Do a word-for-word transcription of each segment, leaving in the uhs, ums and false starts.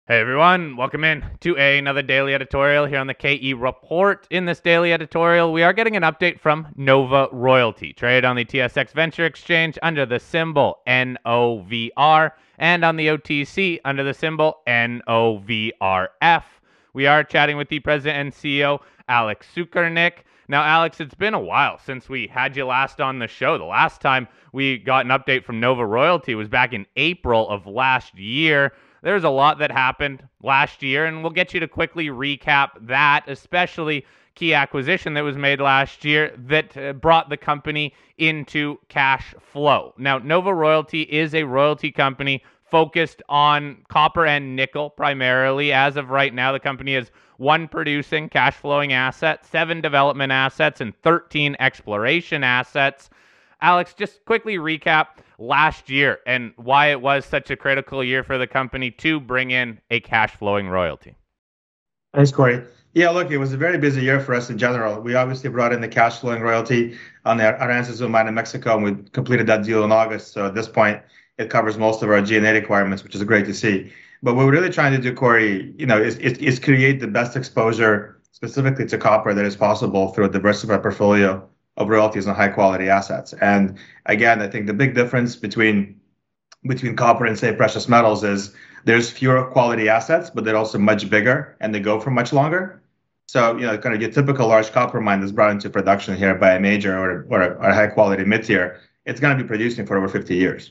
Hey everyone, welcome in to another daily editorial here on the K E Report. In this daily editorial, we are getting an update from Nova Royalty, traded on the T S X Venture Exchange under the symbol N O V R and on the O T C under the symbol N O V R F. We are chatting with the president and C E O, Alex Sukernick. Now, Alex, it's been a while since we had you last on the show. The last time we got an update from Nova Royalty was back in April of last year. There's a lot that happened last year, and we'll get you to quickly recap that, especially key acquisition that was made last year that uh, brought the company into cash flow. Now, Nova Royalty is a royalty company focused on copper and nickel primarily. As of right now, the company has one producing cash flowing asset, seven development assets, and thirteen exploration assets. Alex, just quickly recap last year and why it was such a critical year for the company to bring in a cash flowing royalty. Thanks, Corey. Yeah, look, it was a very busy year for us in general. We obviously brought in the cash flowing royalty on the Aranzazu mine in Mexico, and we completed that deal in August. So at this point, it covers most of our G and A requirements, which is great to see. But what we're really trying to do, Corey, you know, is, is, is create the best exposure specifically to copper that is possible through a diversified portfolio of royalties on high quality assets. And again, I think the big difference between between copper and say precious metals is there's fewer quality assets, but they're also much bigger and they go for much longer. So, you know, kind of your typical large copper mine that's brought into production here by a major or, or, a, or a high quality mid-tier, it's going to be producing for over fifty years.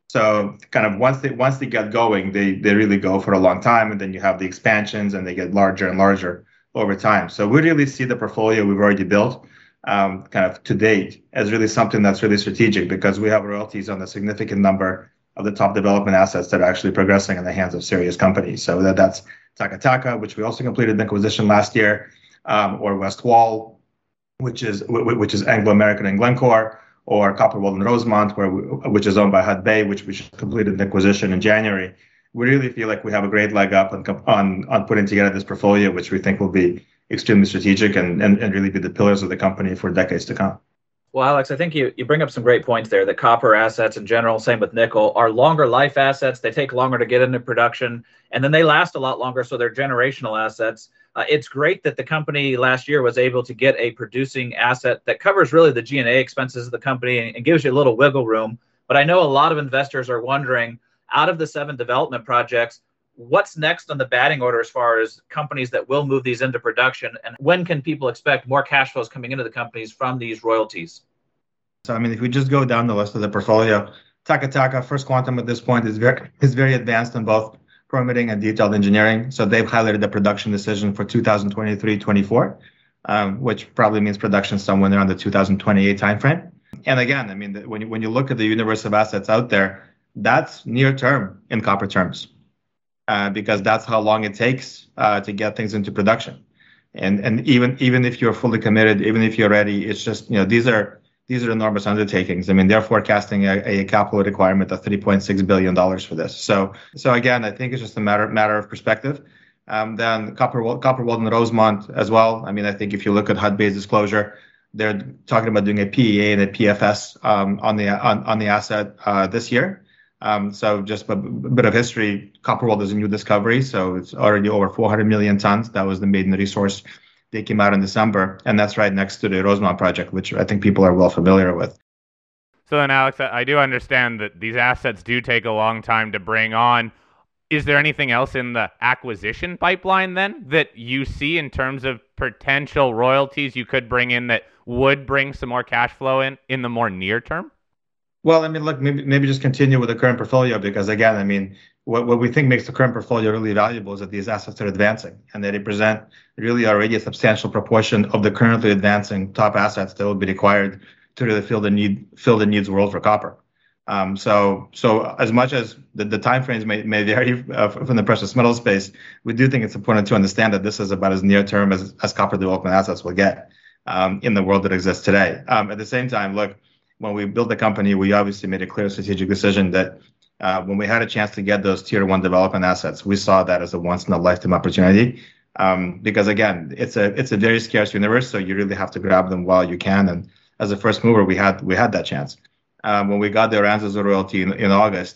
So kind of once they once they get going, they they really go for a long time, and then you have the expansions and they get larger and larger over time. So we really see the portfolio we've already built Um, kind of to date as really something that's really strategic, because we have royalties on a significant number of the top development assets that are actually progressing in the hands of serious companies. So that, that's Taca Taca, which we also completed an acquisition last year, um, or West Wall, which is which is Anglo American and Glencore, or Copper World and Rosemont, where we, which is owned by Hudbay, which we completed an acquisition in January. We really feel like we have a great leg up on on, on putting together this portfolio, which we think will be extremely strategic and, and, and really be the pillars of the company for decades to come. Well, Alex, I think you, you bring up some great points there. The copper assets in general, same with nickel, are longer life assets. They take longer to get into production, and then they last a lot longer, so they're generational assets. Uh, it's great that the company last year was able to get a producing asset that covers really the G and A expenses of the company and, and gives you a little wiggle room. But I know a lot of investors are wondering, out of the seven development projects, what's next on the batting order as far as companies that will move these into production, and when can people expect more cash flows coming into the companies from these royalties? So, I mean, if we just go down the list of the portfolio, Taca Taca, First Quantum at this point is very is very advanced in both permitting and detailed engineering. So they've highlighted the production decision for two thousand twenty-three twenty-four, um, which probably means production somewhere around the two thousand twenty-eight timeframe. And again, I mean, when you, when you look at the universe of assets out there, that's near term in copper terms. Uh, because that's how long it takes uh, to get things into production, and and even even if you're fully committed, even if you're ready, it's just, you know, these are these are enormous undertakings. I mean, they're forecasting a, a capital requirement of three point six billion dollars for this. So so again, I think it's just a matter matter of perspective. Um, then Copper Copper World and Rosemont as well. I mean, I think if you look at Hudbay's disclosure, they're talking about doing a P E A and a P F S um, on the on, on the asset uh, this year. Um, so just a bit of history, Copper World is a new discovery, so it's already over four hundred million tons. That was the maiden resource. They came out in December, and that's right next to the Rosemont project, which I think people are well familiar with. So then, Alex, I do understand that these assets do take a long time to bring on. Is there anything else in the acquisition pipeline then that you see in terms of potential royalties you could bring in that would bring some more cash flow in in the more near term? Well, I mean, look, maybe maybe just continue with the current portfolio, because again, I mean, what, what we think makes the current portfolio really valuable is that these assets are advancing, and they represent really already a substantial proportion of the currently advancing top assets that will be required to really fill the need fill the needs world for copper. Um, so so as much as the, the timeframes may, may vary uh, from the precious metal space, we do think it's important to understand that this is about as near term as, as copper development assets will get um, in the world that exists today. Um, at the same time, look, when we built the company, we obviously made a clear strategic decision that uh, when we had a chance to get those tier one development assets, we saw that as a once in a lifetime opportunity. Um, because again, it's a it's a very scarce universe, so you really have to grab them while you can. And as a first mover, we had we had that chance. Um, when we got the Aranzazu royalty in, in August,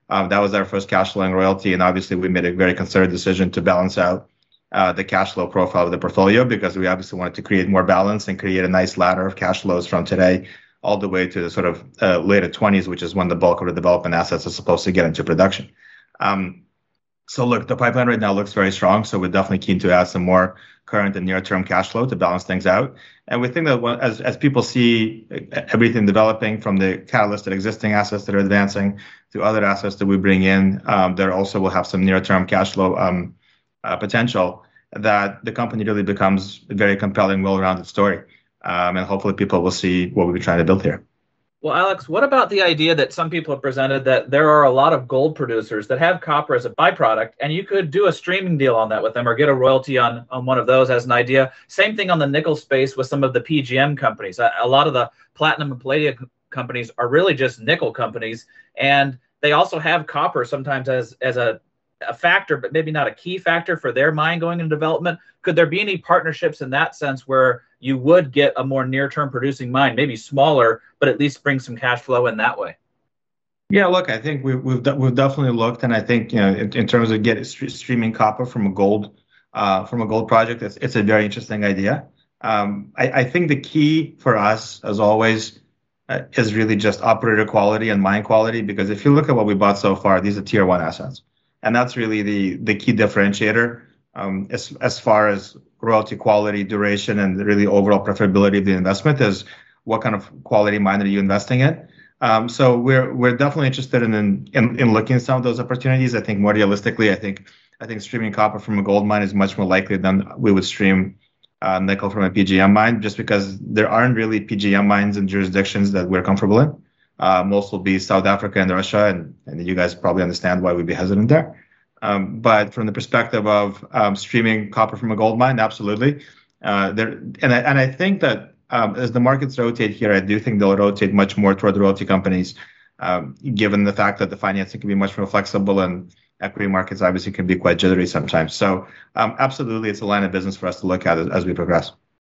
Um, that was our first cash flowing royalty, and obviously we made a very concerted decision to balance out uh, the cash flow profile of the portfolio because we obviously wanted to create more balance and create a nice ladder of cash flows from today all the way to the sort of uh, later twenties, which is when the bulk of the development assets are supposed to get into production. Um, so look, the pipeline right now looks very strong. So we're definitely keen to add some more current and near-term cash flow to balance things out. And we think that when, as as people see everything developing from the catalyst existing assets that are advancing to other assets that we bring in, um, there also will have some near-term cash flow um, uh, potential. That the company really becomes a very compelling, well-rounded story. Um, and hopefully people will see what we've been trying to build here. Well, Alex, what about the idea that some people have presented that there are a lot of gold producers that have copper as a byproduct, and you could do a streaming deal on that with them or get a royalty on, on one of those as an idea? Same thing on the nickel space with some of the P G M companies. A, a lot of the platinum and palladium companies are really just nickel companies, and they also have copper sometimes as, as a a factor, but maybe not a key factor for their mine going into development. Could there be any partnerships in that sense where you would get a more near-term producing mine, maybe smaller, but at least bring some cash flow in that way? Yeah, look, I think we, we've we've definitely looked, and I think you know in, in terms of getting streaming copper from a gold uh, from a gold project, it's it's a very interesting idea. Um, I, I think the key for us, as always, uh, is really just operator quality and mine quality. Because if you look at what we bought so far, these are tier one assets. And that's really the the key differentiator um, as as far as royalty quality, duration, and really overall profitability of the investment is what kind of quality mine are you investing in. Um, so we're we're definitely interested in, in in looking at some of those opportunities. I think more realistically, I think I think streaming copper from a gold mine is much more likely than we would stream uh, nickel from a P G M mine, just because there aren't really P G M mines in jurisdictions that we're comfortable in. Uh, most will be South Africa and Russia, and, and you guys probably understand why we'd be hesitant there. Um, but from the perspective of um, streaming copper from a gold mine, absolutely. Uh, there, and I, and I think that um, as the markets rotate here, I do think they'll rotate much more toward the royalty companies, um, given the fact that the financing can be much more flexible and equity markets obviously can be quite jittery sometimes. So um, absolutely, it's a line of business for us to look at as, as we progress.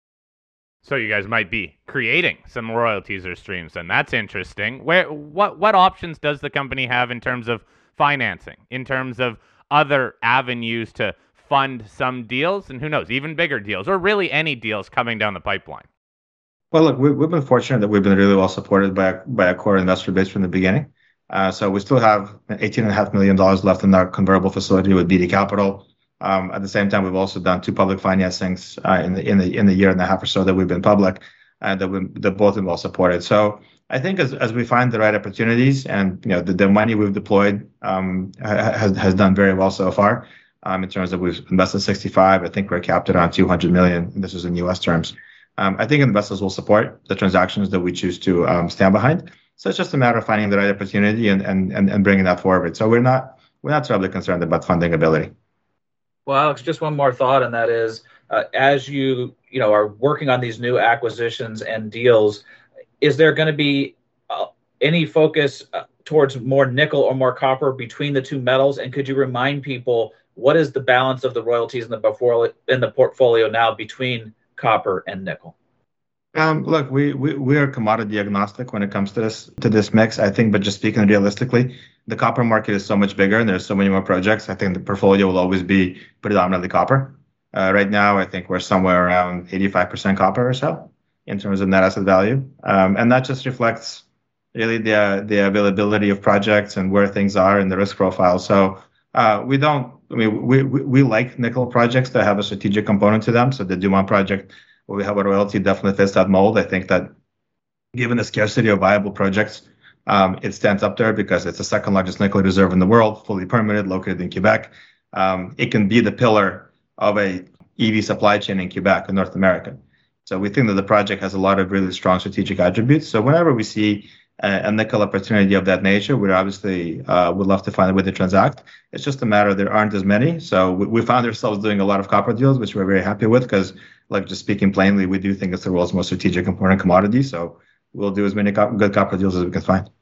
So you guys might be creating some royalties or streams, and that's interesting. Where what what options does the company have in terms of financing, in terms of other avenues to fund some deals, and who knows, even bigger deals, or really any deals coming down the pipeline? Well, look, we, we've been fortunate that we've been really well supported by a, by a core investor base from the beginning. Uh, so we still have eighteen point five million dollars left in our convertible facility with B D Capital. Um, at the same time, we've also done two public financings uh, in the in the in the year and a half or so that we've been public, and that we that both been well supported. So I think as as we find the right opportunities, and you know the, the money we've deployed um, has has done very well so far. Um, in terms of we've invested sixty-five, I think we're capped around two hundred million. And this is in U S terms. Um, I think investors will support the transactions that we choose to um, stand behind. So it's just a matter of finding the right opportunity and and and, and bringing that forward. So we're not we're not terribly concerned about funding ability. Well, Alex, just one more thought, and that is, uh, as you you know are working on these new acquisitions and deals, is there going to be uh, any focus uh, towards more nickel or more copper between the two metals? And could you remind people what is the balance of the royalties in the portfolio in the portfolio now between copper and nickel? Um, look, we, we we are commodity agnostic when it comes to this to this mix. I think, but just speaking realistically, the copper market is so much bigger and there's so many more projects. I think the portfolio will always be predominantly copper. Uh, right now, I think we're somewhere around eighty-five percent copper or so in terms of net asset value, um, and that just reflects really the the availability of projects and where things are in the risk profile. So uh, we don't. I mean, we, we we like nickel projects that have a strategic component to them. So the Dumont project, where we have a royalty, definitely fits that mold. I think that given the scarcity of viable projects, um, it stands up there because it's the second largest nickel reserve in the world, fully permitted, located in Quebec. Um, it can be the pillar of a E V supply chain in Quebec and North America. So we think that the project has a lot of really strong strategic attributes. So whenever we see a, a nickel opportunity of that nature, we obviously uh, would love to find a way to transact. It's just a matter there aren't as many. So we, we found ourselves doing a lot of copper deals, which we're very happy with because, like just speaking plainly, we do think it's the world's most strategic important commodity. So we'll do as many co- good copper deals as we can find.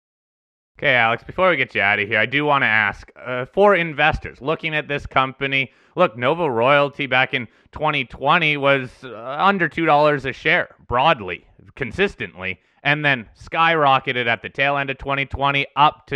Okay, Alex, before we get you out of here, I do want to ask, uh, for investors looking at this company, look, Nova Royalty back in twenty twenty was uh, under two dollars a share, broadly, consistently, and then skyrocketed at the tail end of twenty twenty up to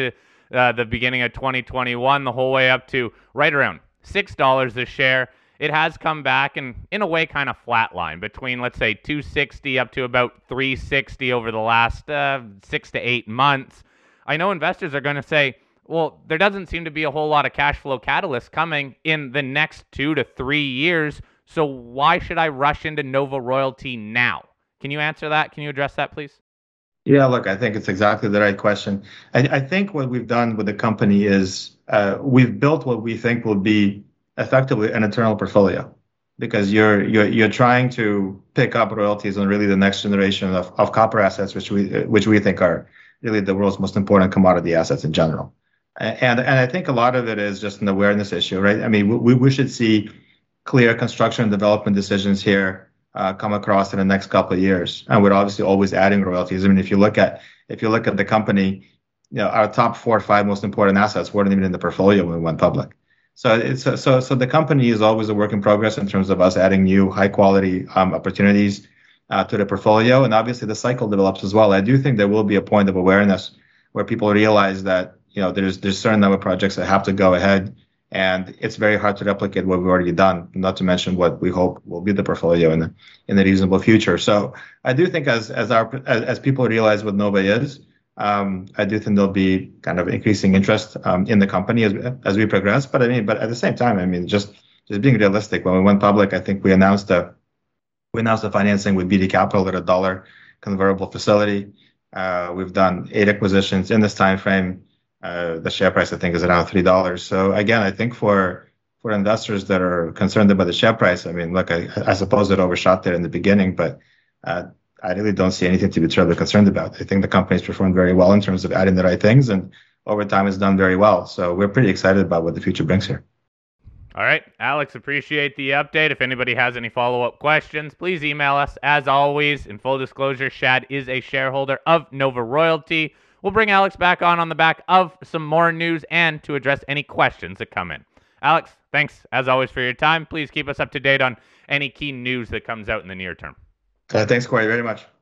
uh, the beginning of twenty twenty-one, the whole way up to right around six dollars a share. It has come back and, in a way, kind of flatline between, let's say, two sixty up to about three sixty over the last uh, six to eight months. I know investors are going to say, well, there doesn't seem to be a whole lot of cash flow catalysts coming in the next two to three years, so why should I rush into Nova Royalty now? Can you answer that? Can you address that, please? Yeah, look, I think it's exactly the right question. I, I think what we've done with the company is uh, we've built what we think will be effectively an eternal portfolio, because you're you're you're trying to pick up royalties on really the next generation of, of copper assets, which we which we think are really the world's most important commodity assets in general. And and I think a lot of it is just an awareness issue, right? I mean, we we should see clear construction and development decisions here uh, come across in the next couple of years, and we're obviously always adding royalties. I mean, if you look at if you look at the company, you know, our top four or five most important assets weren't even in the portfolio when we went public. So it's so so the company is always a work in progress in terms of us adding new high quality um, opportunities uh, to the portfolio, and obviously the cycle develops as well. I do think there will be a point of awareness where people realize that, you know, there's there's a certain number of projects that have to go ahead, and it's very hard to replicate what we've already done. Not to mention what we hope will be the portfolio in the in the reasonable future. So I do think as as our as, as people realize what Nova is. Um, I do think there'll be kind of increasing interest um, in the company as as we progress. But I mean, but at the same time, I mean, just just being realistic. When we went public, I think we announced a we announced the financing with B D Capital at a dollar convertible facility. Uh, we've done eight acquisitions in this time frame. Uh, the share price, I think, is around three dollars. So again, I think for for investors that are concerned about the share price, I mean, look, I, I suppose it overshot there in the beginning, but uh, I really don't see anything to be terribly concerned about. I think the company's performed very well in terms of adding the right things, and over time has done very well. So we're pretty excited about what the future brings here. All right, Alex, appreciate the update. If anybody has any follow-up questions, please email us. As always, in full disclosure, Shad is a shareholder of Nova Royalty. We'll bring Alex back on on the back of some more news and to address any questions that come in. Alex, thanks as always for your time. Please keep us up to date on any key news that comes out in the near term. Uh, thanks, Corey, very much.